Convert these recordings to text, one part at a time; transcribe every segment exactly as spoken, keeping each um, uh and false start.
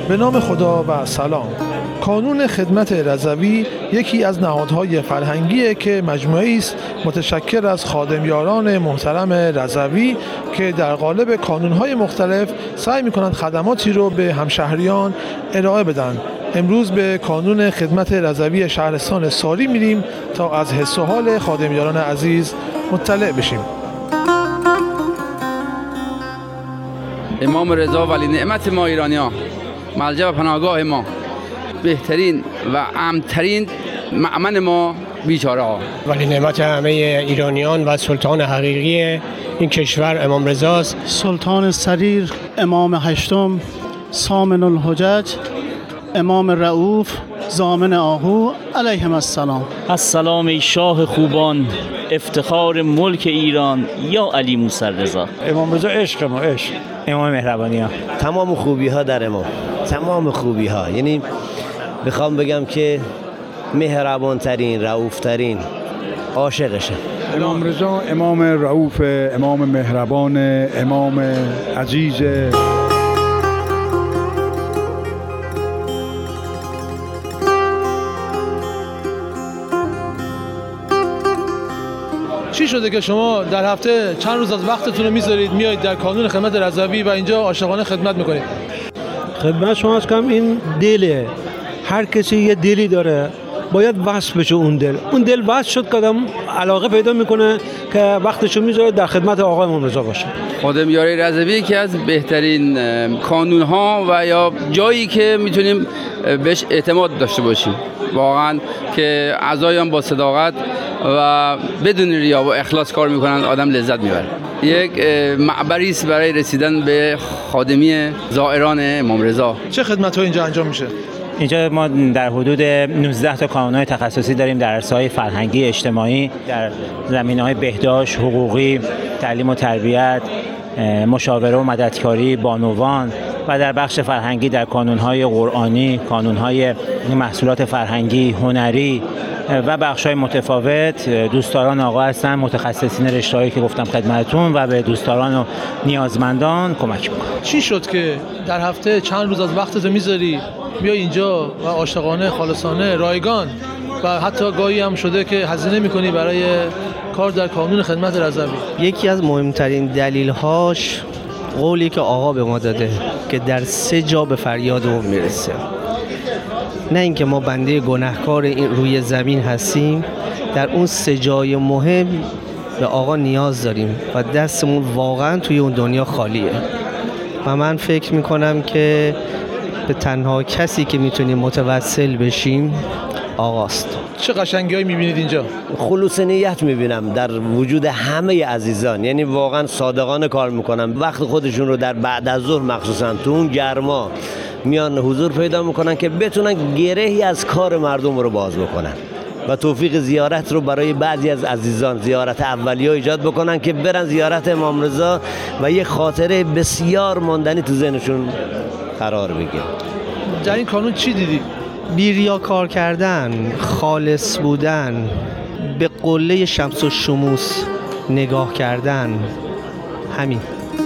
به نام خدا و سلام. کانون خدمت رضوی یکی از نهادهای فرهنگیه که مجموعه‌ای است متشکل از خادمیاران محترم رضوی که در قالب کانونهای مختلف سعی می‌کنند خدماتی رو به همشهریان ارائه بدن. امروز به کانون خدمت رضوی شهرستان ساری میریم تا از حس و حال خادمیاران عزیز مطلع بشیم. امام رضا ولی نعمت ما ایرانی‌ها، ملجأ و پناهگاه ما، بهترین و امن‌ترین مأمن ما بیچاره ها. ولی نعمت همه ایرانیان و سلطان حقیقی این کشور امام رضاست. سلطان سریر، امام هشتم، سامن الحجج، امام رؤوف، ضامن آهو علیهم السلام. السلام ای شاه خوبان، افتخار ملک ایران، یا علی موسی رضا. امام رضا عشق ما، عشق امام مهربانی ها. تمام خوبی ها در امام، تمام خوبی ها، یعنی بخوام بگم که مهربان ترین، رؤوف ترین، عاشقشه. امام رضا امام رؤوف، امام مهربان، امام عزیز. چی شده که شما در هفته چند روز از وقتتون رو میذارید میایید در کانون خدمت رضوی و اینجا عاشقانه خدمت میکنید؟ خدمت شما از کم این دله، هر کسی یه دلی داره، باید وصل بشه اون دل. اون دل وصل شد که آدم علاقه پیدا میکنه که وقتشو میذاره در خدمت آقا امام رضا باشه. خادمیاری رضوی یکی از بهترین کانون‌ها و یا جایی که میتونیم بهش اعتماد داشته باشیم واقعا، که اعضایان با صداقت و بدون ریا و اخلاص کار میکنن، آدم لذت میبره. یک معبری است برای رسیدن به خادمی زائران امام رضا. چه خدمت‌هایی اینجا انجام میشه؟ اینجا ما در حدود نوزده تا کانون‌های تخصصی داریم در عرصه‌های فرهنگی، اجتماعی، در زمینه‌های بهداشت، حقوقی، تعلیم و تربیت، مشاوره و مددکاری، بانوان، و در بخش فرهنگی در کانون‌های قرآنی، کانون‌های محصولات فرهنگی، هنری و بخش‌های متفاوت. دوستداران آقا هستن، متخصصین رشته‌هایی که گفتم خدمتتون، و به دوستداران و نیازمندان کمک می‌کنن. چی شد که در هفته چند روز از وقتت میذاری بیا اینجا و عاشقانه، خالصانه، رایگان و حتی گاهی هم شده که هزینه می‌کنی برای کار در کانون خدمت رضوی؟ یکی از مهمترین دلیل‌هاش قولی که آقا به ما داده که در سه جا به فریادمون میرسه. نه اینکه ما بنده گناهکار این روی زمین هستیم، در اون سه جای مهم به آقا نیاز داریم و دستمون واقعا توی اون دنیا خالیه. و من فکر میکنم که به تنها کسی که میتونیم متوسل بشیم آقاست. چه قشنگی‌هایی می‌بینید اینجا؟ خلوص نیت می‌بینم در وجود همه عزیزان، یعنی واقعا صادقانه کار می‌کنن، وقت خودشون رو در بعد از ظهر مخصوصا تو اون گرما میان حضور پیدا می‌کنن که بتونن گرهی از کار مردم رو باز بکنن و توفیق زیارت رو برای بعضی از عزیزان، زیارت اولیه ایجاد بکنن که برن زیارت امام رضا و یه خاطره بسیار ماندنی تو ذهنشون قرار بگیره. در این کانون چی دیدی؟ بیریا کار کردن، خالص بودن، به قله شمس و شموس نگاه کردن، همین.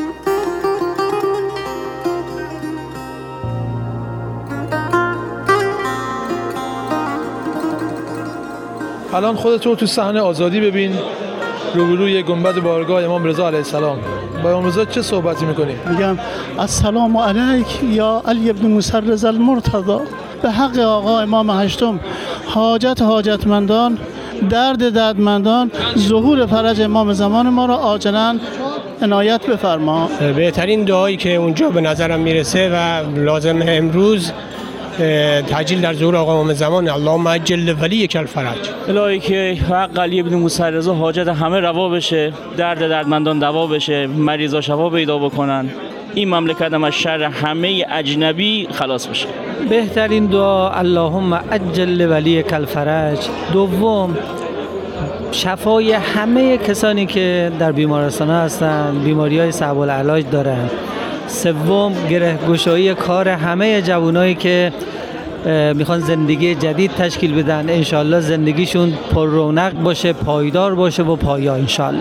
الان خودت رو تو صحنه آزادی ببین، روبروی گنبد بارگاه امام رضا علیه السلام. با امام رضا چه صحبتی میکنی؟ میگم السلام علیک یا علی ابن موسی رضا المرتضی. به حق آقا امام هشتم، حاجت حاجتمندان، درد دردمندان، ظهور فرج امام زمان ما را عاجلاً عنایت بفرما. بهترین دعایی که اونجا به نظرم میرسه و لازم امروز تعجیل در ظهور آقا امام زمان، اللهم عجل ولی کل فرج. الهی که حق علی ابن موسی رضا حاجت همه روا بشه، درد دردمندان دوا بشه، مریضا شفا پیدا بکنن، این مملکت هم از شر همه اجنبی خلاص بشه. بهترین دعا اللهم عجل ولی کل فرج. دوم شفای همه کسانی که در بیمارستان هستند، بیماری‌های صعب العلاج دارند. سوم گره گشایی کار همه جوانایی که میخوان زندگی جدید تشکیل بدن، انشالله زندگیشون پر رونق باشه، پایدار باشه و پایا انشالله.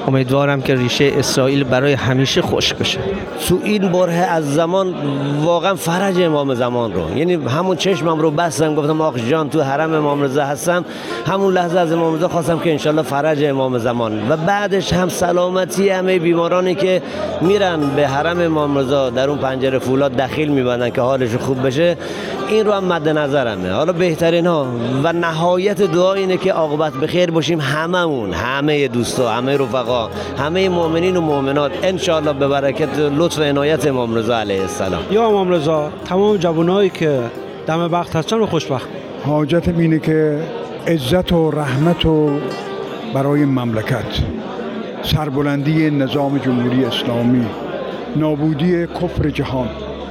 امیدوارم که ریشه اسرائیل برای همیشه خشک بشه. تو این بره از زمان واقعا فرج امام زمان رو، یعنی همون چشمم رو بستم گفتم آخ جان تو حرم امام رضا هستم، همون لحظه از امام رضا خواستم که انشالله فرج امام زمان و بعدش هم سلامتی همه بیمارانی که میرن به حرم امام رضا در اون پنجره فولاد دخیل میبندن که حالش خوب بشه، این رو هم مد نظرمه. حالا بهترین ها و نهایت دعا اینه که عاقبت به خیر باشیم هممون، همه دوستا، همه رفقا، همه مؤمنین و مؤمنات ان شاء الله به برکت لطف و عنایت امام رضا علیه السلام. یا امام رضا تمام جوانایی که دم وقت هستن رو خوشبخت. حاجتم اینه که عزت و رحمت و برای مملکت، سربلندی نظام جمهوری اسلامی، نابودی کفر جهان.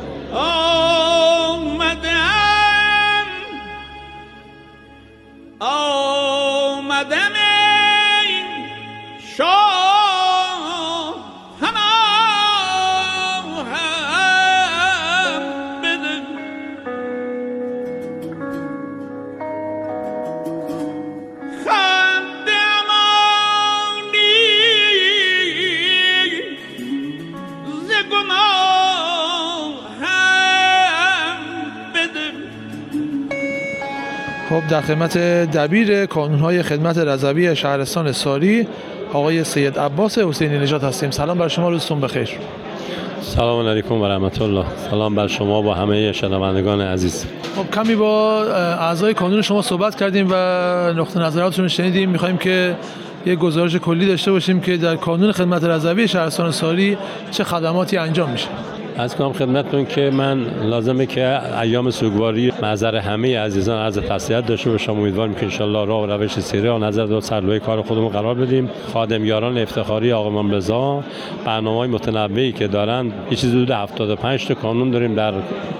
خب در خدمت دبیر کانون‌های خدمت رضوی شهرستان ساری آقای سید عباس حسینی نژاد هستیم. سلام بر شما، روزتون بخیر. سلام علیکم و رحمت الله. سلام بر شما با همه شنوندگان عزیز. خب کمی با اعضای کانون شما صحبت کردیم و نقطه نظراتشون شنیدیم. می‌خوایم که یک گزارش کلی داشته باشیم که در کانون خدمت رضوی شهرستان ساری چه خدماتی انجام میشه. از کنم خدمتتون که من لازمه که ایام سوگواری محضر همه عزیزان عرض تسلیت داشته باشم. امیدوارم که ان شاءالله راه و روش سیره و نظر دو سرلوی کار خودمون قرار بدیم. خادم یاران افتخاری آقا امام رضا برنامه‌های متنوعی که دارن، یه چیزی حدود هفتاد و پنج تا کانون داریم در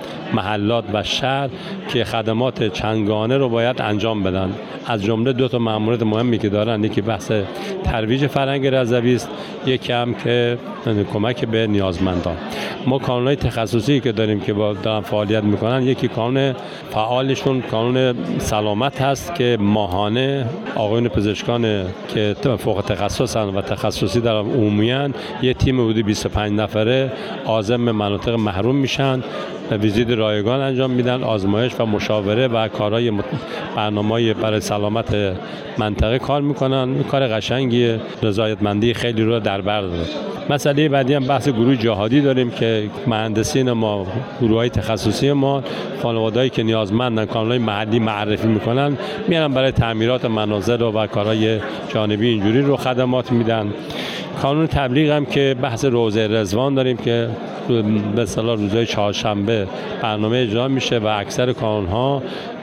محلات و شهر که خدمات چندگانه رو باید انجام بدن. از جمله دو تا مأموریت مهمی که دارن، یکی بحث ترویج فرهنگ رضوی است، یکی هم که کمک به نیازمندان. ما کانون‌های تخصصی که داریم که با دارن فعالیت میکنن، یکی کانون فعالشون کانون سلامت هست که ماهانه آقایون پزشکان که فوق تخصصن و تخصصی در عمومیان یه تیم حدود بیست و پنج نفره عازم مناطق محروم میشن، ویزیت رایگان انجام میدن، آزمایش و مشاوره و کارهای برنامه‌های برای سلامت منطقه کار میکنن. کار قشنگیه، رضایتمندی خیلی رو در بر داره. مسئله بعدی هم بحث گروه جهادی داریم که مهندسین ما، گروه‌های تخصصی ما، خانواده‌ای که نیازمندن، کانون‌های محلی معرفی میکنن، میارن برای تعمیرات منازل و کارهای جانبی اینجوری رو خدمات میدن. کانون تبلیغ هم که بحث روزه رضوان داریم که به اصطلاح روزهای چهارشنبه برنامه اجرا میشه و اکثر کانون‌ها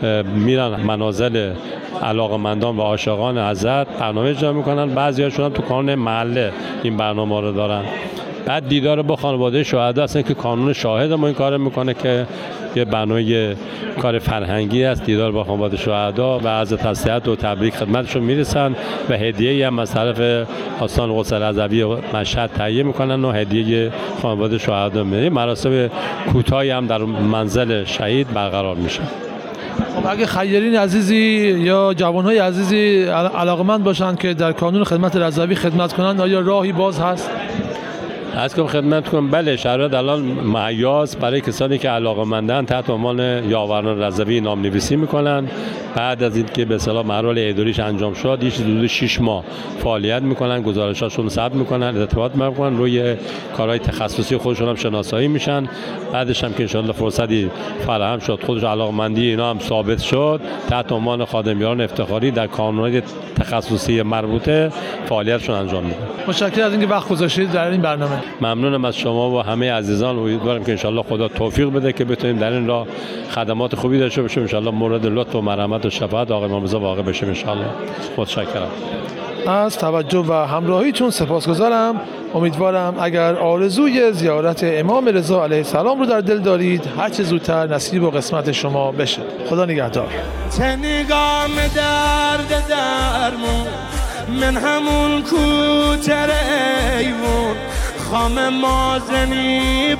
میرن منازل علاقمندان و عاشقان حضرت برنامه اجرا میکنن. بعضی‌هاشون هم تو کانون محله این برنامه رو دارن. بعد دیدار با خانواده شهدا هستن که کانون شاهد ما این کار میکنه که یه برنامه کار فرهنگی است، دیدار با خانواده شهدا و از تسلیت و تبریک خدمتشون میرسن و هدیه‌ای هم از طرف آستان قدس رضوی مشهد تهیه میکنن و هدیه خانواده شهدا میره. مراسم کوتاهی هم در منزل شهید برقرار میشه. خب اگه خیرین عزیزی یا جوانهای عزیزی علاقمند باشند که در کانون خدمت رضوی خدمت کنند، آیا راهی باز هست؟ از کنم خدمت کنم بله، شرایط الان مهیاست برای کسانی که علاقه‌مندن تحت عنوان یاوران رضوی نام نویسی میکنن. بعد از اینکه به اصطلاح مراحل اداریش انجام شد، یه چیز حدود شش ماه فعالیت میکنن، گزارشاشون ثبت میکنن، ارتباط میکنن، روی کارهای تخصصی خودشون هم شناسایی میشن. بعدش هم که ان شاء الله فرصتی فراهم شد، خودش علاقمندی اینا هم ثابت شد، تحت عنوان خادم یاران افتخاری در کانون‌های تخصصی مربوطه فعالیتشون انجام میدن. متشکرم از اینکه وقت گذاشتید در این برنامه. ممنونم از شما و همه عزیزان. امیدوارم که ان شاء الله خدا توفیق بده که بتونیم در این راه خدمات خوبی داشته باشیم. ان شاء الله مورد لطف و مرحمت و شفاعت آقای امام رضا واقع بشیم ان شاء الله. متشکرم. از توجه و همراهیتون سپاسگزارم. امیدوارم اگر آرزوی زیارت امام رضا علیه السلام رو در دل دارید، هر چه زودتر نصیب و قسمت شما بشه. خدا نگهدار. چه نگام درد درمون من همون کوچه ایوون، خام مازنی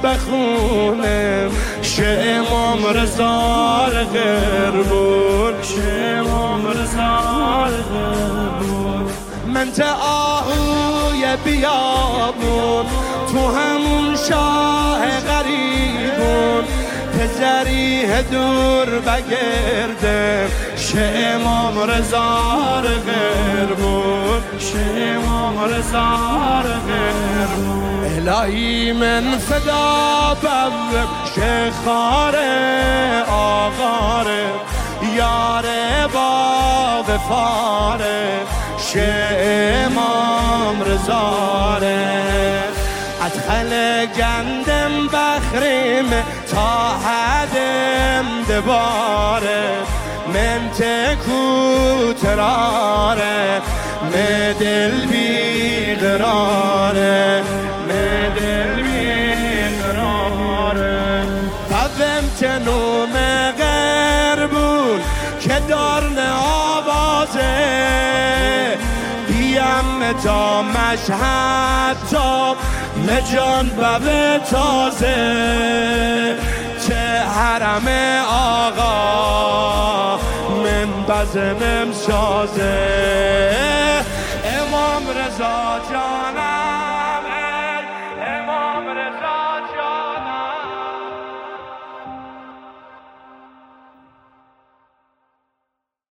بخونم شه امام رضا غربون، شه امام رضا غربون. من ته آهوی بیابون تو همون شاه غریبون تزریه دور بگردم شه امام رضا غربون شه امام رضا غربون الهی من فدا بم شه خاره آغاره یاره با وفاره شه امام رضاره ادخل گندم بخریم تا حدم دباره من تکو تراره مدل بیقراره مدل بیقراره قدم تنوم غربون که دارن آوازه دیم تا مشهد تا مجان بب تازه چه حرم آقا من بزمم سازه امام رضا جان